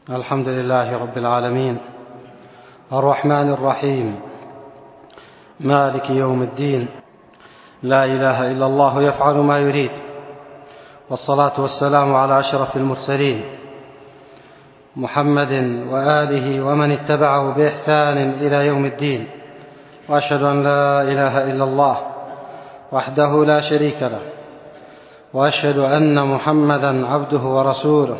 الحمد لله رب العالمين الرحمن الرحيم مالك يوم الدين، لا إله إلا الله يفعل ما يريد، والصلاة والسلام على أشرف المرسلين محمد وآله ومن اتبعه بإحسان إلى يوم الدين. وأشهد أن لا إله إلا الله وحده لا شريك له، وأشهد أن محمدا عبده ورسوله.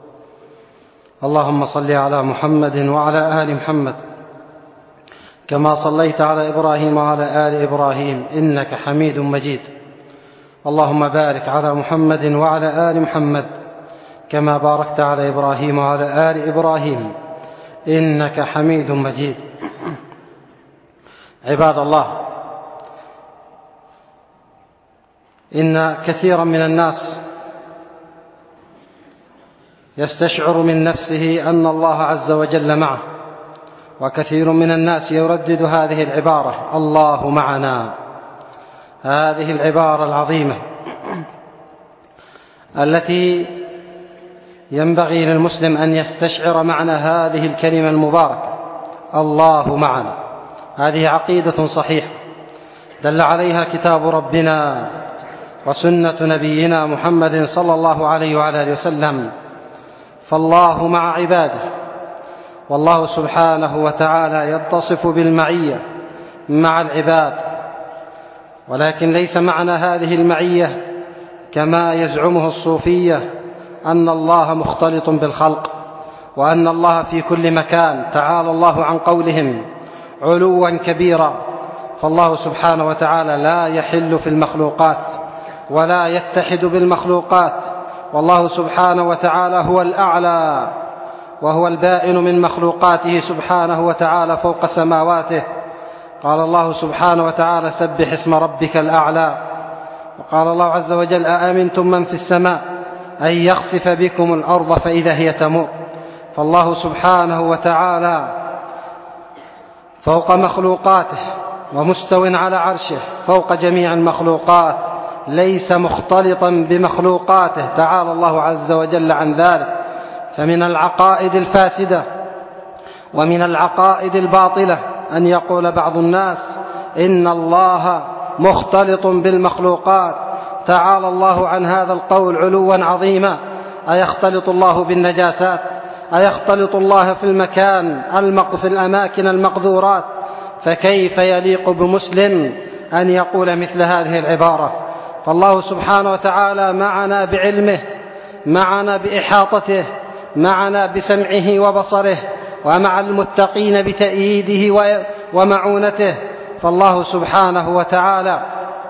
اللهم صل على محمد وعلى آل محمد كما صليت على إبراهيم وعلى آل إبراهيم إنك حميد مجيد. اللهم بارك على محمد وعلى آل محمد كما باركت على إبراهيم وعلى آل إبراهيم إنك حميد مجيد. عباد الله، إن كثيرا من الناس يستشعر من نفسه أن الله عز وجل معه، وكثير من الناس يردد هذه العبارة: الله معنا. هذه العبارة العظيمة التي ينبغي للمسلم أن يستشعر معنى هذه الكلمة المباركة: الله معنا. هذه عقيدة صحيحة دل عليها كتاب ربنا وسنة نبينا محمد صلى الله عليه وعلى آله وسلم. فالله مع عباده، والله سبحانه وتعالى يتصف بالمعية مع العباد، ولكن ليس معنى هذه المعية كما يزعمه الصوفية أن الله مختلط بالخلق وأن الله في كل مكان. تعالى الله عن قولهم علوا كبيرا. فالله سبحانه وتعالى لا يحل في المخلوقات ولا يتحد بالمخلوقات، والله سبحانه وتعالى هو الأعلى، وهو البائن من مخلوقاته سبحانه وتعالى فوق سماواته. قال الله سبحانه وتعالى: سبح اسم ربك الأعلى. وقال الله عز وجل: أأمنتم من في السماء أن يخسف بكم الأرض فإذا هي تمور. فالله سبحانه وتعالى فوق مخلوقاته ومستو على عرشه فوق جميع المخلوقات، ليس مختلطا بمخلوقاته، تعالى الله عز وجل عن ذلك. فمن العقائد الفاسدة ومن العقائد الباطلة أن يقول بعض الناس إن الله مختلط بالمخلوقات. تعالى الله عن هذا القول علوا عظيما. أيختلط الله بالنجاسات؟ أيختلط الله في الأماكن المقذورات؟ فكيف يليق بمسلم أن يقول مثل هذه العبارة؟ فالله سبحانه وتعالى معنا بعلمه، معنا بإحاطته، معنا بسمعه وبصره، ومع المتقين بتأييده ومعونته. فالله سبحانه وتعالى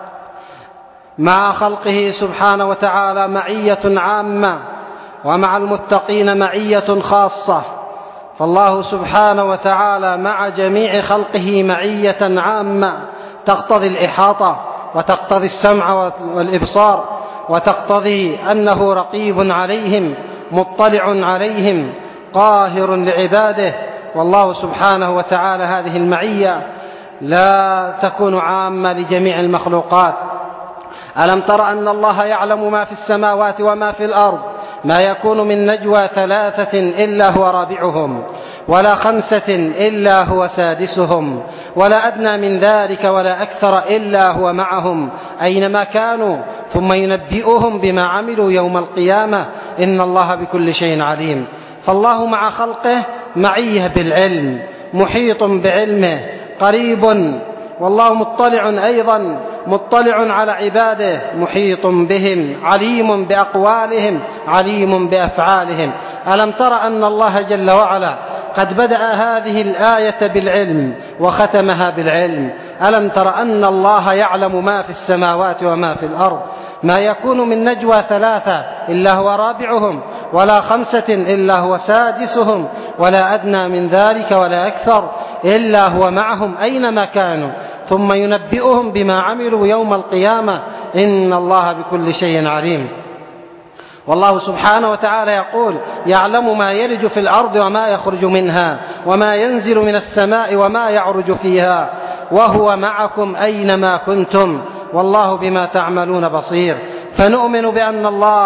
مع خلقه سبحانه وتعالى معية عامة، ومع المتقين معية خاصة. فالله سبحانه وتعالى مع جميع خلقه معية عامة تقتضي الإحاطة، وتقتضي السمع والإبصار، وتقتضي أنه رقيب عليهم مطلع عليهم قاهر لعباده. والله سبحانه وتعالى هذه المعية لا تكون عامة لجميع المخلوقات. ألم تر أن الله يعلم ما في السماوات وما في الأرض؟ ما يكون من نجوى 3 إلا هو رابعهم، ولا 5 إلا هو سادسهم، ولا أدنى من ذلك ولا أكثر إلا هو معهم أينما كانوا، ثم ينبئهم بما عملوا يوم القيامة إن الله بكل شيء عليم. فالله مع خلقه معيه بالعلم، محيط بعلمه، قريب، والله مطلع أيضا، مطلع على عباده، محيط بهم، عليم بأقوالهم، عليم بأفعالهم. ألم تر أن الله جل وعلا قد بدأ هذه الآية بالعلم وختمها بالعلم؟ ألم تر أن الله يعلم ما في السماوات وما في الأرض؟ ما يكون من نجوى 3 إلا هو رابعهم، ولا 5 إلا هو سادسهم، ولا أدنى من ذلك ولا أكثر إلا هو معهم أينما كانوا، ثم ينبئهم بما عملوا يوم القيامة إن الله بكل شيء عليم. والله سبحانه وتعالى يقول: يعلم ما يلج في الأرض وما يخرج منها، وما ينزل من السماء وما يعرج فيها، وهو معكم أينما كنتم، والله بما تعملون بصير. فنؤمن بأن الله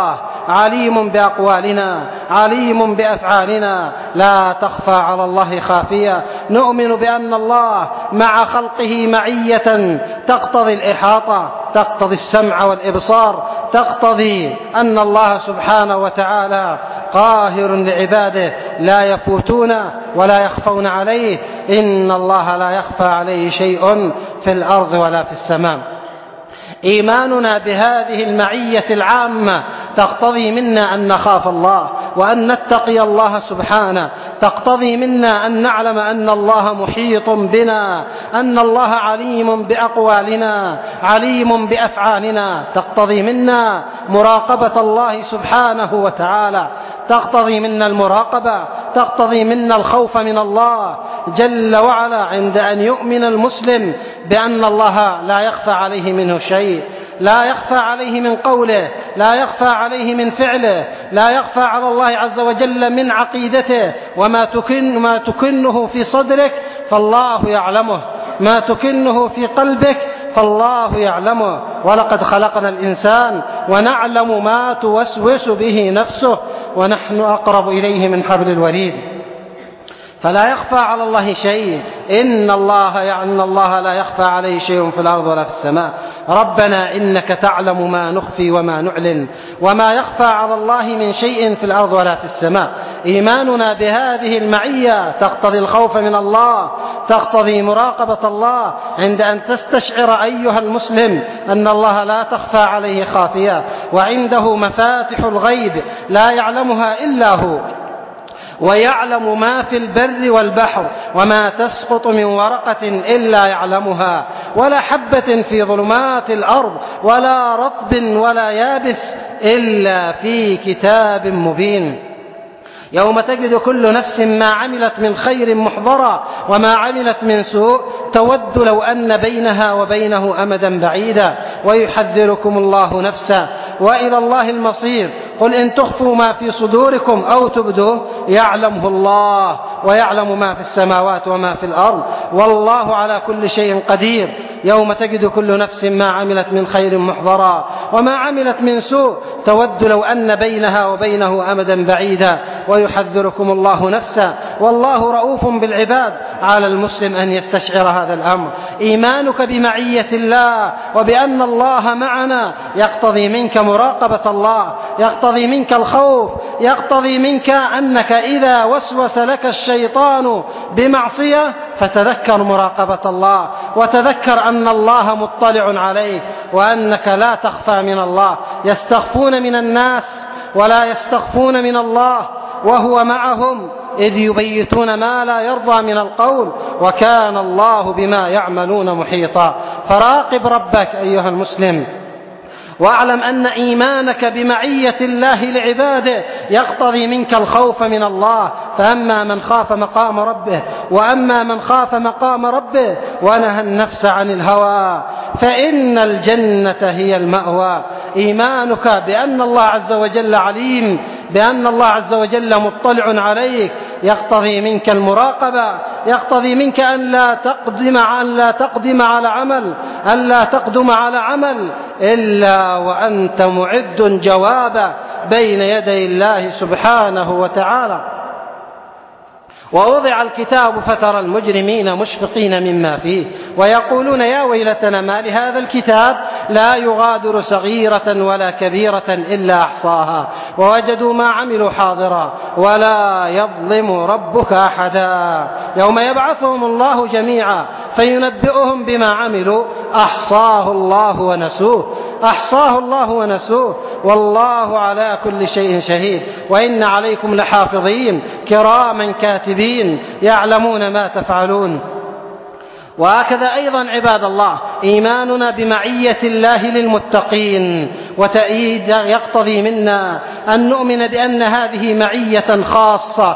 عليم بأقوالنا عليم بأفعالنا، لا تخفى على الله خافية. نؤمن بأن الله مع خلقه معية تقتضي الإحاطة، تقتضي السمع والإبصار، تقتضي أن الله سبحانه وتعالى قاهر لعباده لا يفوتون ولا يخفون عليه. إن الله لا يخفى عليه شيء في الأرض ولا في السماء. إيماننا بهذه المعية العامة تقتضي منا أن نخاف الله وأن نتقي الله سبحانه، تقتضي منا أن نعلم أن الله محيط بنا، أن الله عليم بأقوالنا عليم بأفعالنا، تقتضي منا مراقبة الله سبحانه وتعالى، تقتضي منا المراقبة، تقتضي منا الخوف من الله جل وعلا عند أن يؤمن المسلم بأن الله لا يخفى عليه منه شيء، لا يخفى عليه من قوله، لا يخفى عليه من فعله، لا يخفى على الله عز وجل من عقيدته. وما تكنه في صدرك فالله يعلمه، ما تكنه في قلبك فالله يعلمه. ولقد خلقنا الإنسان ونعلم ما توسوس به نفسه ونحن أقرب إليه من حبل الوريد. فلا يخفى على الله شيء. إن الله لا يخفى عليه شيء في الأرض ولا في السماء. ربنا إنك تعلم ما نخفي وما نعلن وما يخفى على الله من شيء في الأرض ولا في السماء. إيماننا بهذه المعية تقتضي الخوف من الله، تقتضي مراقبة الله عند أن تستشعر أيها المسلم أن الله لا تخفى عليه خافية، وعنده مفاتح الغيب لا يعلمها إلا هو، ويعلم ما في البر والبحر، وما تسقط من ورقة إلا يعلمها، ولا حبة في ظلمات الأرض ولا رطب ولا يابس إلا في كتاب مبين. يوم تجد كل نفس ما عملت من خير محضرا وما عملت من سوء تود لو أن بينها وبينه أمدا بعيدا، ويحذركم الله نفسه وإلى الله المصير. قل إن تخفوا ما في صدوركم أو تبدوه يعلمه الله ويعلم ما في السماوات وما في الأرض والله على كل شيء قدير. يوم تجد كل نفس ما عملت من خير محضرا وما عملت من سوء تود لو أن بينها وبينه أمدا بعيدا، ويحذركم الله نفسه والله رؤوف بالعباد. على المسلم أن يستشعر هذا الأمر. إيمانك بمعية الله وبأن الله معنا يقتضي منك مراقبة الله، يقتضي منك الخوف، يقتضي منك أنك إذا وسوس لك الشيطان بمعصية فتذكر مراقبة الله، وتذكر أن الله مطلع عليك وأنك لا تخفى من الله. يستخفون من الناس ولا يستخفون من الله وهو معهم إذ يبيتون ما لا يرضى من القول وكان الله بما يعملون محيطا. فراقب ربك أيها المسلم، واعلم أن إيمانك بمعية الله لعباده يقتضي منك الخوف من الله. فأما من خاف مقام ربه وأما من خاف مقام ربه ونهى النفس عن الهوى فإن الجنة هي المأوى. إيمانك بأن الله عز وجل عليم، بأن الله عز وجل مطلع عليك يقتضي منك المراقبة، يقتضي منك أن لا تقدم على عمل إلا وأنت معد جوابا بين يدي الله سبحانه وتعالى. ووضع الكتاب فترى المجرمين مشفقين مما فيه ويقولون يا ويلتنا ما لهذا الكتاب لا يغادر صغيرة ولا كبيرة إلا أحصاها ووجدوا ما عملوا حاضرا ولا يظلم ربك أحدا. يوم يبعثهم الله جميعا فينبئهم بما عملوا أحصاه الله ونسوه، أحصاه الله ونسوه والله على كل شيء شهيد. وإن عليكم لحافظين كراما كاتبين يعلمون ما تفعلون. وهكذا أيضا عباد الله إيماننا بمعية الله للمتقين وتأييد يقتضي منا أن نؤمن بأن هذه معية خاصة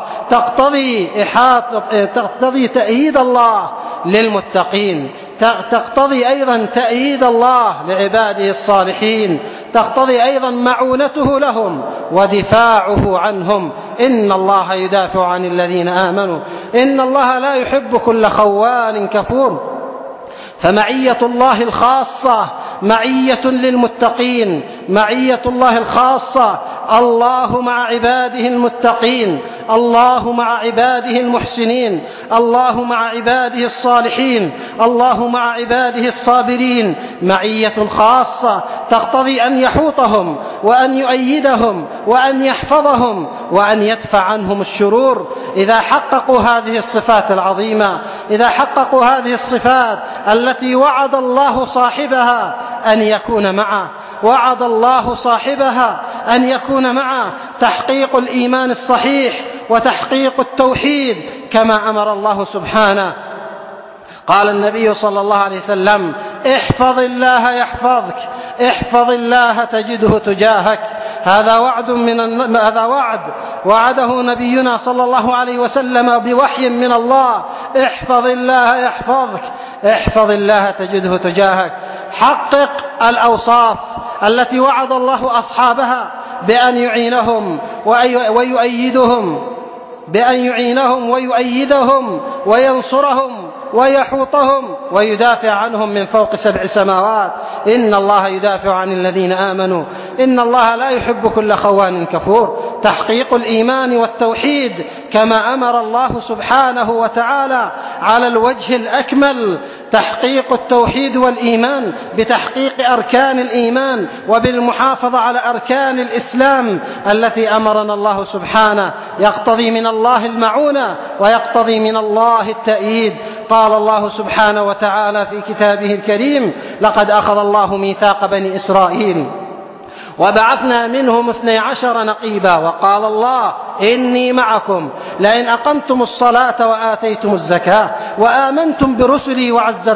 تقتضي تأييد الله للمتقين، تقتضي أيضا تأييد الله لعباده الصالحين، تقتضي أيضا معونته لهم ودفاعه عنهم. إن الله يدافع عن الذين آمنوا إن الله لا يحب كل خوان كفور. فمعية الله الخاصة معية للمتقين، معية الله الخاصة. الله مع عباده المتقين، الله مع عباده المحسنين، الله مع عباده الصالحين، الله مع عباده الصابرين، معية خاصة تقتضي أن يحوطهم وأن يؤيدهم وأن يحفظهم وأن يدفع عنهم الشرور. إذا حققوا هذه الصفات العظيمة، إذا حققوا هذه الصفات التي وعد الله صاحبها أن يكون معه، وعد الله صاحبها أن يكون معه تحقيق الإيمان الصحيح وتحقيق التوحيد كما أمر الله سبحانه. قال النبي صلى الله عليه وسلم: احفظ الله يحفظك، احفظ الله تجده تجاهك. هذا وعد وعده نبينا صلى الله عليه وسلم بوحي من الله: احفظ الله يحفظك، احفظ الله تجده تجاهك. حقق الأوصاف التي وعد الله أصحابها بأن يعينهم ويؤيدهم وينصرهم ويحوطهم ويدافع عنهم من فوق 7 سماوات. إن الله يدافع عن الذين آمنوا، إن الله لا يحب كل خوان كفور. تحقيق الإيمان والتوحيد كما أمر الله سبحانه وتعالى على الوجه الأكمل. تحقيق التوحيد والإيمان بتحقيق أركان الإيمان وبالمحافظة على أركان الإسلام التي أمرنا الله سبحانه، يقتضي من الله المعونة ويقتضي من الله التأييد. قال الله سبحانه وتعالى في كتابه الكريم: لقد أخذ الله ميثاق بني إسرائيل وبعثنا منهم 12 نقيبا وقال الله: إني معكم لئن أقمتم الصلاة وآتيتم الزكاة وآمنتم برسلي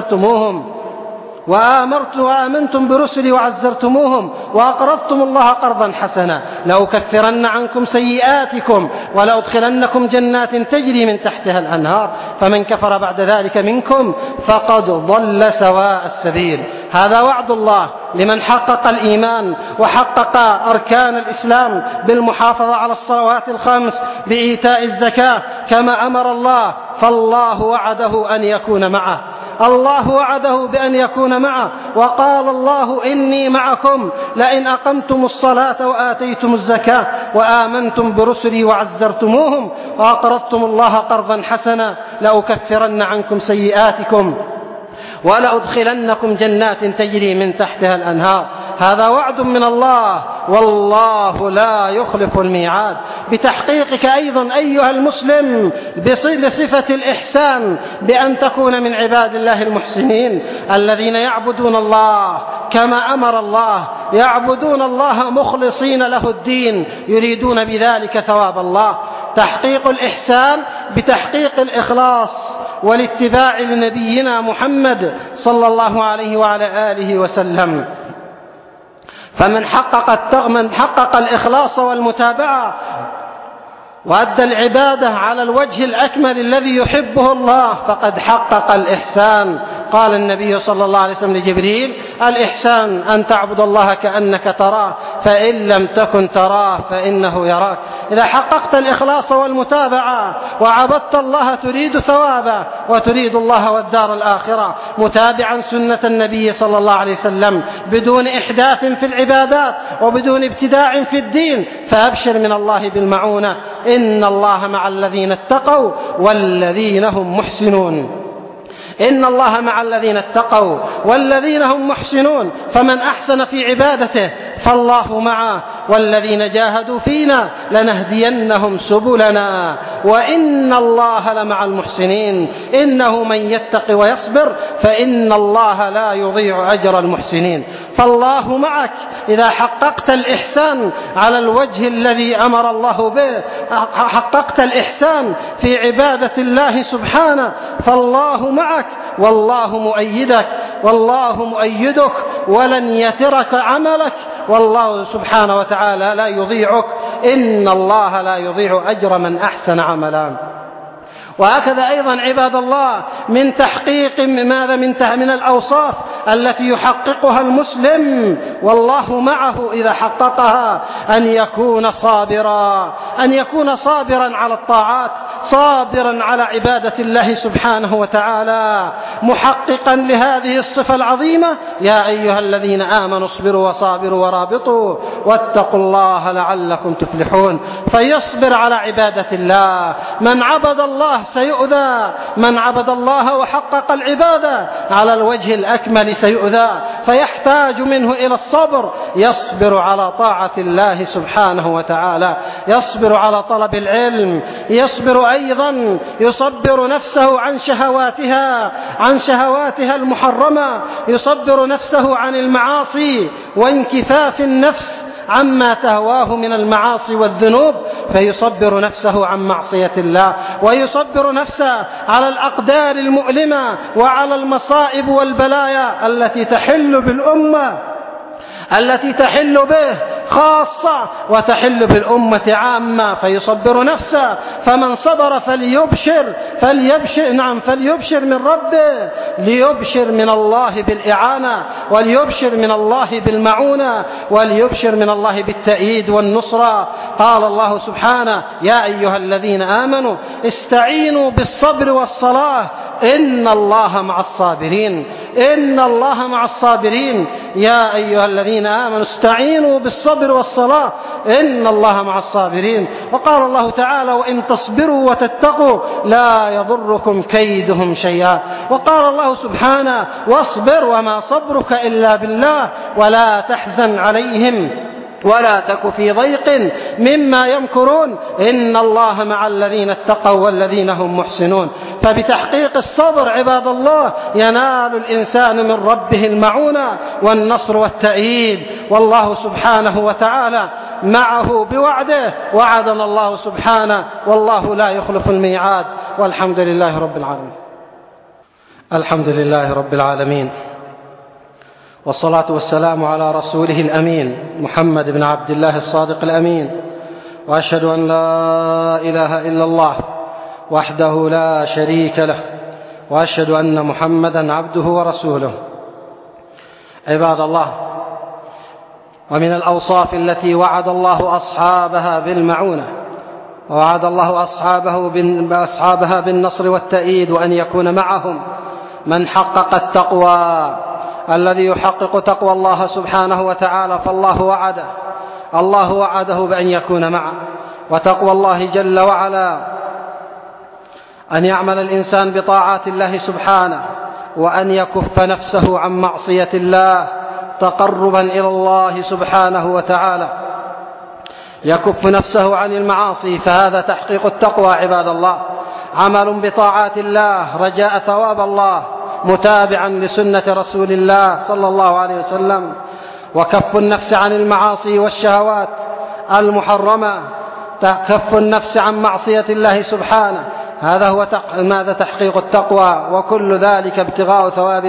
وعزرتموهم وأقرضتم الله قرضا حسنا لأكفرن عنكم سيئاتكم ولأدخلنكم جنات تجري من تحتها الأنهار فمن كفر بعد ذلك منكم فقد ضل سواء السبيل. هذا وعد الله لمن حقق الإيمان وحقق أركان الإسلام بالمحافظة على الصلوات الخمس بإيتاء الزكاة كما أمر الله. فالله وعده أن يكون معه، الله وعده بأن يكون معه. وقال الله: إني معكم لئن أقمتم الصلاة وآتيتم الزكاة وآمنتم برسلي وعزرتموهم وأقرضتم الله قرضا حسنا لأكفرن عنكم سيئاتكم ولأدخلنكم جنات تجري من تحتها الأنهار. هذا وعد من الله، والله لا يخلف الميعاد. بتحقيقك أيضا أيها المسلم بصفة الإحسان بأن تكون من عباد الله المحسنين الذين يعبدون الله كما أمر الله، يعبدون الله مخلصين له الدين يريدون بذلك ثواب الله. تحقيق الإحسان بتحقيق الإخلاص والاتباع لنبينا محمد صلى الله عليه وعلى آله وسلم. فمن حقق الإخلاص والمتابعة وأدى العبادة على الوجه الأكمل الذي يحبه الله فقد حقق الإحسان. قال النبي صلى الله عليه وسلم لجبريل: الإحسان أن تعبد الله كأنك تراه فإن لم تكن تراه فإنه يراك. إذا حققت الإخلاص والمتابعة وعبدت الله تريد ثوابه وتريد الله والدار الآخرة متابعا سنة النبي صلى الله عليه وسلم بدون إحداث في العبادات وبدون ابتداع في الدين، فأبشر من الله بالمعونة. إن الله مع الذين اتقوا والذين هم محسنون. إن الله مع الذين اتقوا والذين هم محسنون. فمن أحسن في عبادته فالله معه، والذين جاهدوا فينا لنهدينهم سبلنا وإن الله لمع المحسنين. إنه من يتق ويصبر فإن الله لا يضيع أجر المحسنين. فالله معك إذا حققت الإحسان على الوجه الذي أمر الله به، حققت الإحسان في عبادة الله سبحانه، فالله معك والله مؤيدك والله مؤيدك ولن يترك عملك، والله سبحانه وتعالى لا يضيعك. إن الله لا يضيع أجر من أحسن عملا. وهكذا أيضا عباد الله من تحقيق من الأوصاف التي يحققها المسلم والله معه إذا حققها أن يكون صابرا على الطاعات، صابرا على عبادة الله سبحانه وتعالى محققا لهذه الصفة العظيمة: يا أيها الذين آمنوا اصبروا وصابروا ورابطوا واتقوا الله لعلكم تفلحون. فيصبر على عبادة الله. من عبد الله سيؤذى، من عبد الله وحقق العبادة على الوجه الأكمل سيؤذى، فيحتاج منه إلى الصبر. يصبر على طاعة الله سبحانه وتعالى، يصبر على طلب العلم، يصبر نفسه عن شهواتها المحرمة، يصبر نفسه عن المعاصي وانكفاف النفس عما تهواه من المعاصي والذنوب، فيصبر نفسه عن معصية الله، ويصبر نفسه على الأقدار المؤلمة وعلى المصائب والبلايا التي تحل به خاصة وتحل بالأمة عامة، فيصبر نفسه. فمن صبر فليبشر من ربه، ليبشر من الله بالإعانة، وليبشر من الله بالمعونة، وليبشر من الله بالتأييد والنصرة. قال الله سبحانه: يا أيها الذين آمنوا استعينوا بالصبر والصلاة إن الله مع الصابرين. إن الله مع الصابرين. يا أيها الذين آمنوا استعينوا بالصبر والصلاة إن الله مع الصابرين. وقال الله تعالى: وإن تصبروا وتتقوا لا يضركم كيدهم شيئا. وقال الله سبحانه: واصبر وما صبرك إلا بالله ولا تحزن عليهم ولا تك في ضيق مما يمكرون إن الله مع الذين اتقوا والذين هم محسنون. فبتحقيق الصبر عباد الله ينال الإنسان من ربه المعونة والنصر والتأييد، والله سبحانه وتعالى معه بوعده. وعدنا الله سبحانه والله لا يخلف الميعاد. والحمد لله رب العالمين. الحمد لله رب العالمين، والصلاة والسلام على رسوله الأمين محمد بن عبد الله الصادق الأمين. وأشهد أن لا إله إلا الله وحده لا شريك له، وأشهد أن محمدا عبده ورسوله. عباد الله، ومن الأوصاف التي وعد الله أصحابها بالمعونة، ووعد الله أصحابها بالنصر والتأييد وأن يكون معهم من حقق التقوى. الذي يحقق تقوى الله سبحانه وتعالى فالله وعده بأن يكون معه. وتقوى الله جل وعلا أن يعمل الإنسان بطاعات الله سبحانه، وأن يكف نفسه عن معصية الله تقربا إلى الله سبحانه وتعالى، يكف نفسه عن المعاصي، فهذا تحقيق التقوى عباد الله. عمل بطاعات الله رجاء ثواب الله متابعا لسنة رسول الله صلى الله عليه وسلم، وكف النفس عن المعاصي والشهوات المحرمة، كف النفس عن معصية الله سبحانه، هذا هو تحقيق التقوى. وكل ذلك ابتغاء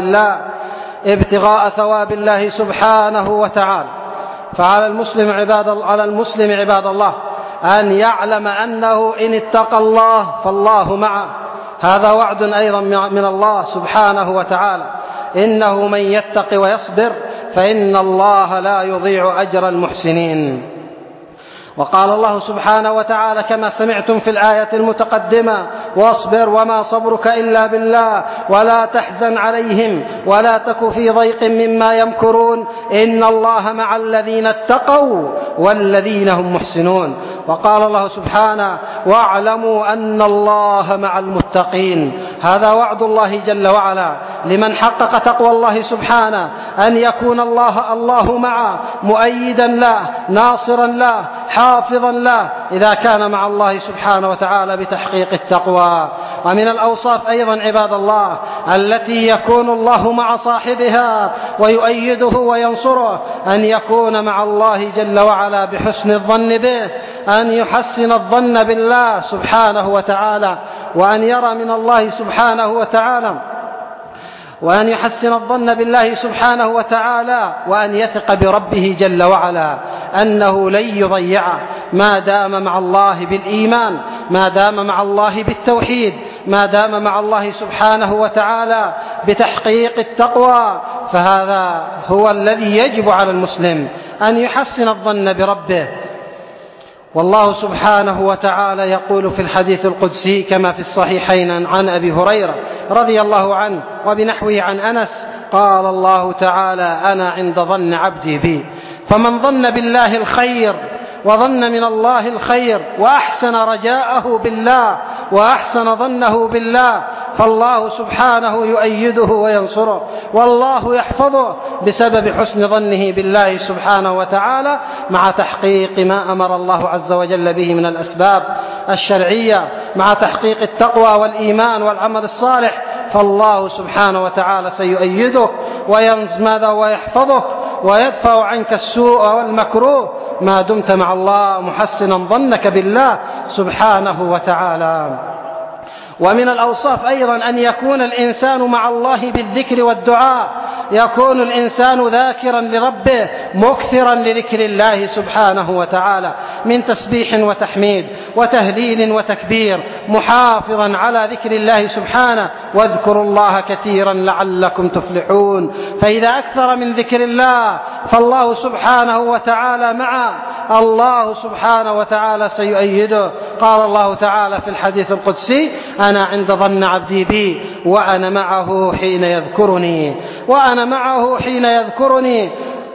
ثواب الله سبحانه وتعالى. فعلى المسلم عباد الله أن يعلم أنه إن اتقى الله فالله معه. هذا وعد أيضا من الله سبحانه وتعالى: إنه من يتق ويصبر فإن الله لا يضيع أجر المحسنين. وقال الله سبحانه وتعالى كما سمعتم في الآية المتقدمة: واصبر وما صبرك إلا بالله ولا تحزن عليهم ولا تك في ضيق مما يمكرون إن الله مع الذين اتقوا والذين هم محسنون. وقال الله سبحانه: واعلموا أن الله مع المتقين. هذا وعد الله جل وعلا لمن حقق تقوى الله سبحانه، أن يكون الله معه، مؤيدا له، ناصرا له، حافظا له، إذا كان مع الله سبحانه وتعالى بتحقيق التقوى. ومن الأوصاف أيضا عباد الله التي يكون الله مع صاحبها ويؤيده وينصره، أن يكون مع الله جل وعلا بحسن الظن به، أن يحسن الظن بالله سبحانه وتعالى، وأن يرى من الله سبحانه وتعالى، وأن يحسن الظن بالله سبحانه وتعالى، وأن يثق بربه جل وعلا أنه لن يضيعه ما دام مع الله بالإيمان، ما دام مع الله بالتوحيد، ما دام مع الله سبحانه وتعالى بتحقيق التقوى. فهذا هو الذي يجب على المسلم أن يحسن الظن بربه، والله سبحانه وتعالى يقول في الحديث القدسي كما في الصحيحين عن أبي هريرة رضي الله عنه وبنحوه عن أنس قال الله تعالى: أنا عند ظن عبدي بي، فمن ظن بالله الخير وظن من الله الخير وأحسن رجاءه بالله وأحسن ظنه بالله فالله سبحانه يؤيده وينصره، والله يحفظه بسبب حسن ظنه بالله سبحانه وتعالى مع تحقيق ما أمر الله عز وجل به من الأسباب الشرعية، مع تحقيق التقوى والإيمان والعمل الصالح، فالله سبحانه وتعالى سيؤيدك ويحفظك ويدفع عنك السوء والمكروه ما دمت مع الله محسنا ظنك بالله سبحانه وتعالى. ومن الأوصاف أيضا أن يكون الإنسان مع الله بالذكر والدعاء، يكون الإنسان ذاكرا لربه مكثرا لذكر الله سبحانه وتعالى من تسبيح وتحميد وتهليل وتكبير، محافظا على ذكر الله سبحانه، واذكروا الله كثيرا لعلكم تفلحون. فإذا أكثر من ذكر الله فالله سبحانه وتعالى معه، الله سبحانه وتعالى سيؤيده. قال الله تعالى في الحديث القدسي: أنا عند ظن عبدي بي وأنا معه حين يذكرني، وأنا معه حين يذكرني،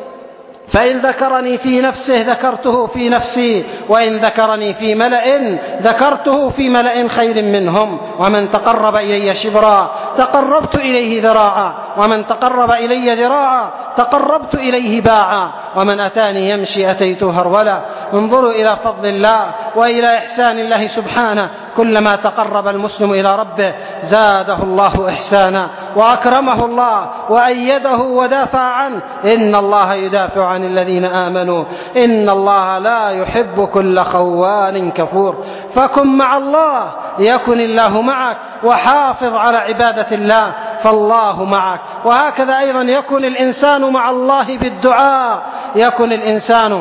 فإن ذكرني في نفسه ذكرته في نفسي، وإن ذكرني في ملأ ذكرته في ملأ خير منهم. ومن تقرب إلي شبرا تقربت إليه ذراعا، ومن تقرب إلي ذراعا تقربت إليه باعا، ومن أتاني يمشي أتيته هرولا. انظروا إلى فضل الله وإلى إحسان الله سبحانه، كلما تقرب المسلم إلى ربه زاده الله إحسانا وأكرمه الله وأيده ودافع عنه. إن الله يدافع عن الذين آمنوا إن الله لا يحب كل خوان كفور. فكن مع الله يكن الله معك، وحافظ على عبادة الله فالله معك. وهكذا أيضا يكن الإنسان مع الله بالدعاء، يكن الإنسان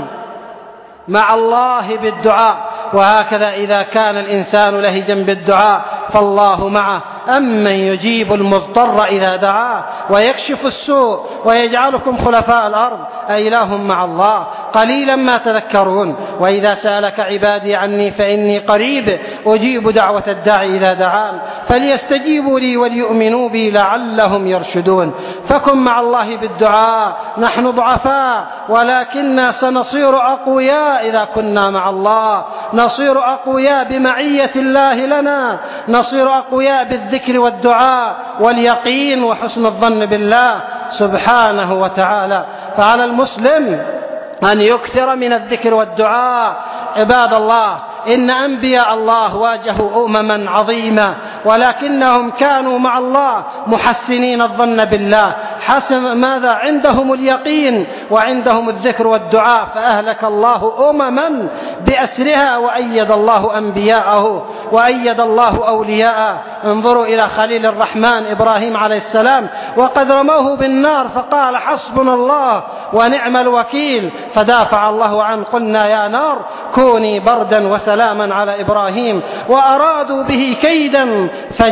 مع الله بالدعاء، وهكذا إذا كان الإنسان لهجا بالدعاء فالله معه. أمن يجيب المضطر إذا دعاه ويكشف السوء ويجعلكم خلفاء الأرض أإله مع الله قليلا ما تذكرون. وإذا سألك عبادي عني فإني قريب أجيب دعوة الداعي إذا دعان فليستجيبوا لي وليؤمنوا بي لعلهم يرشدون. فكن مع الله بالدعاء. نحن ضعفاء ولكننا سنصير أقوياء إذا كنا مع الله، نصير أقوياء بمعية الله لنا، نصير أقوياء بالذكر والدعاء واليقين وحسن الظن بالله سبحانه وتعالى. فعلى المسلم أن يكثر من الذكر والدعاء. عباد الله، إن أنبياء الله واجهوا أمما عظيمة ولكنهم كانوا مع الله محسنين الظن بالله، حسن ماذا عندهم اليقين وعندهم الذكر والدعاء، فأهلك الله أمما بأسرها وأيد الله أنبياءه وأيد الله أولياءه. انظروا إلى خليل الرحمن إبراهيم عليه السلام، وقد رموه بالنار فقال: حسبنا الله ونعم الوكيل، فدافع الله عنه. قلنا: يا نار كوني بردا وسلاما على إبراهيم، وأرادوا به كيدا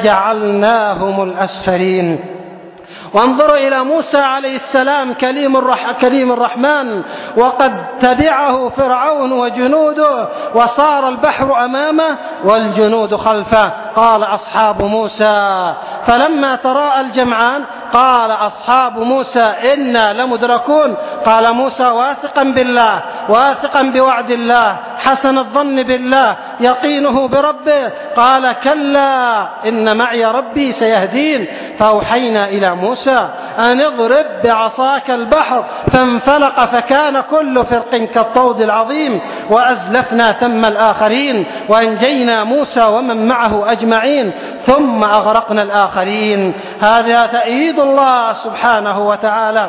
فجعلناهم الأسفلين. وانظروا إلى موسى عليه السلام كليم الرحمن، وقد تبعه فرعون وجنوده وصار البحر أمامه والجنود خلفه. قال أصحاب موسى فلما تراءى الجمعان قال أصحاب موسى إنا لمدركون. قال موسى واثقا بالله واثقا بوعد الله حسن الظن بالله يقينه بربه، قال: كلا إن معي ربي سيهدين. فأوحينا إلى موسى أن اضرب بعصاك البحر فانفلق فكان كل فرق كالطود العظيم، وأزلفنا ثم الآخرين وأنجينا موسى ومن معه أجمعين ثم أغرقنا الآخرين. هذا تأييد الله سبحانه وتعالى،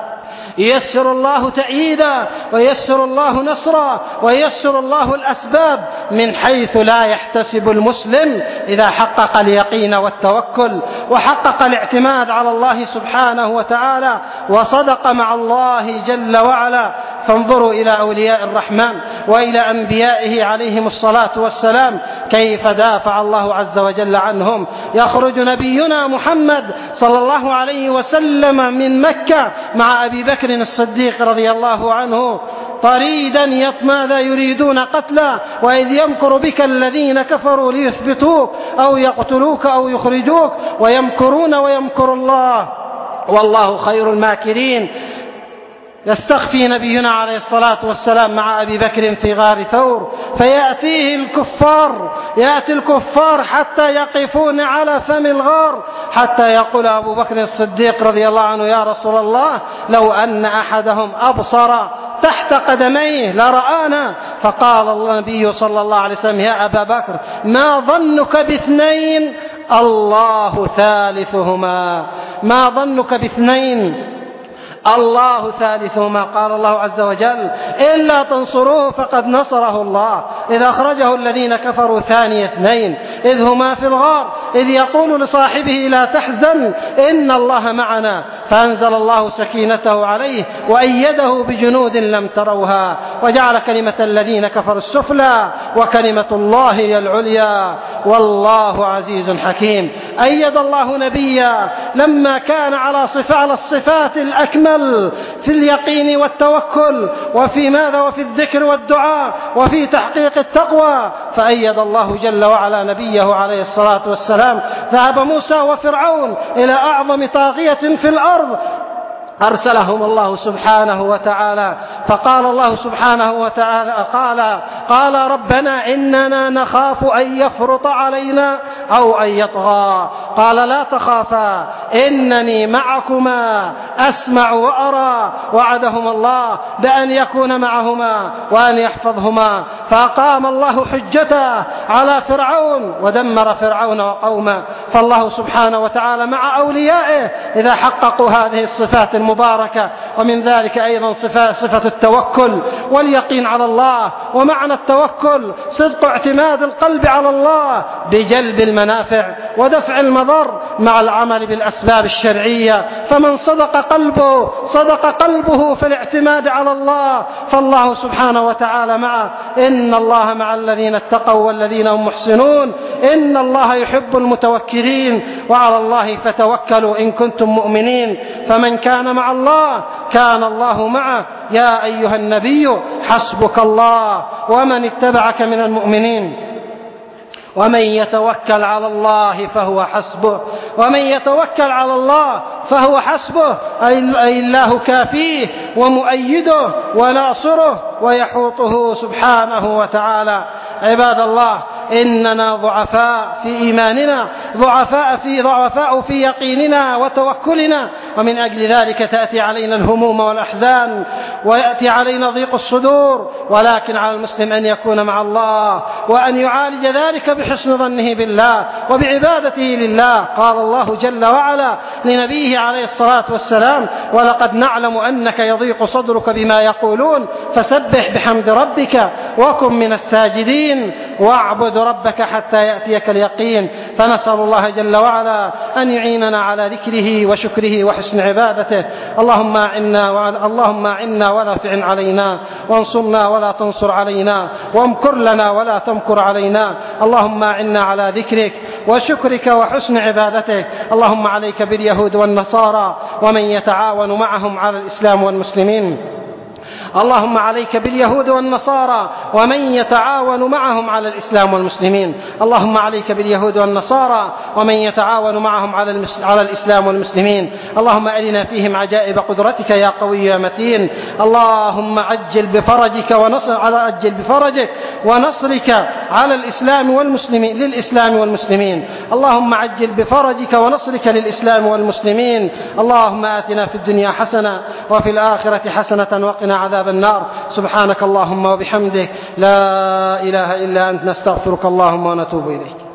ييسر الله تأييدا وييسر الله نصرا وييسر الله الأسباب من حيث لا يحتسب المسلم إذا حقق اليقين والتوكل وحقق الاعتماد على الله سبحانه وتعالى وصدق مع الله جل وعلا. فانظروا إلى أولياء الرحمن وإلى أنبيائه عليهم الصلاة والسلام كيف دافع الله عز وجل عنهم. يخرج نبينا محمد صلى الله عليه وسلم من مكة مع أبي بكر الصديق رضي الله عنه طريدا ماذا يريدون قتلا وإذ يمكر بك الذين كفروا ليثبتوك أو يقتلوك أو يخرجوك ويمكرون ويمكر الله والله خير الماكرين. يستخفي نبينا عليه الصلاة والسلام مع أبي بكر في غار ثور فيأتي الكفار حتى يقفون على فم الغار حتى يقول أبو بكر الصديق رضي الله عنه: يا رسول الله لو أن أحدهم أبصر تحت قدميه لرآنا. فقال النبي صلى الله عليه وسلم: يا أبا بكر ما ظنك باثنين الله ثالثهما، ما ظنك باثنين الله ثالثهما. قال الله عز وجل: إلا تنصروه فقد نصره الله إذ أخرجه الذين كفروا ثاني اثنين إذ هما في الغار إذ يقول لصاحبه لا تحزن إن الله معنا فأنزل الله سكينته عليه وأيده بجنود لم تروها وجعل كلمة الذين كفروا السفلى وكلمة الله هي العليا والله عزيز حكيم. أيد الله نبيا لما كان على الصفات الأكمل في اليقين والتوكل وفي ماذا وفي الذكر والدعاء وفي تحقيق التقوى، فأيد الله جل وعلا نبيه عليه الصلاة والسلام. ذهب موسى وفرعون إلى أعظم طاغية في الأرض أرسلهم الله سبحانه وتعالى، فقال الله سبحانه وتعالى قال ربنا إننا نخاف أن يفرط علينا أو أن يطغى. قال لا تخافا إنني معكما أسمع وأرى. وعدهم الله بأن يكون معهما وأن يحفظهما، فأقام الله حجته على فرعون ودمر فرعون وقومه. فالله سبحانه وتعالى مع أوليائه إذا حققوا هذه الصفات المباركة. ومن ذلك أيضا صفة التوكل واليقين على الله. ومعنى التوكل صدق اعتماد القلب على الله بجلب المنافع ودفع المضر مع العمل بالأسباب الشرعية. فمن صدق قلبه في الاعتماد على الله فالله سبحانه وتعالى معه. إن الله مع الذين اتقوا والذين هم محسنون إن الله يحب المتوكلين وعلى الله فتوكلوا إن كنتم مؤمنين. فمن كان مع الله كان الله معه. يا أيها النبي حسبك الله ومن اتبعك من المؤمنين ومن يتوكل على الله فهو حسبه. ومن يتوكل على الله فهو حسبه أي الله كافيه ومؤيده وناصره ويحوطه سبحانه وتعالى. عباد الله إننا ضعفاء في إيماننا ضعفاء في يقيننا وتوكلنا، ومن أجل ذلك تأتي علينا الهموم والأحزان ويأتي علينا ضيق الصدور. ولكن على المسلم أن يكون مع الله وأن يعالج ذلك بحسن ظنه بالله وبعبادته لله. قال الله جل وعلا لنبيه عليه الصلاة والسلام: ولقد نعلم أنك يضيق صدرك بما يقولون فسبح بحمد ربك وكن من الساجدين واعبد ربك حتى يأتيك اليقين. فنسأل الله جل وعلا أن يعيننا على ذكره وشكره وحسن عبادته. اللهم أعنا ولا تعن علينا، وانصرنا ولا تنصر علينا، وامكر لنا ولا تمكر علينا. اللهم أعنا على ذكرك وشكرك وحسن عبادتك. اللهم عليك باليهود والنصارى ومن يتعاون معهم على الإسلام والمسلمين. اللهم عليك باليهود والنصارى ومن يتعاون معهم على الإسلام والمسلمين. اللهم عليك باليهود والنصارى ومن يتعاون معهم على الإسلام والمسلمين. اللهم أرنا فيهم عجائب قدرتك يا قوي يا متين. اللهم عجل بفرجك ونصرك على الإسلام والمسلمين للإسلام والمسلمين. اللهم عجل بفرجك ونصرك للإسلام والمسلمين. اللهم آتنا في الدنيا حسنة وفي الآخرة حسنة وقنا عذاب النار. سبحانك اللهم وبحمدك لا إله إلا أنت نستغفرك اللهم ونتوب إليك.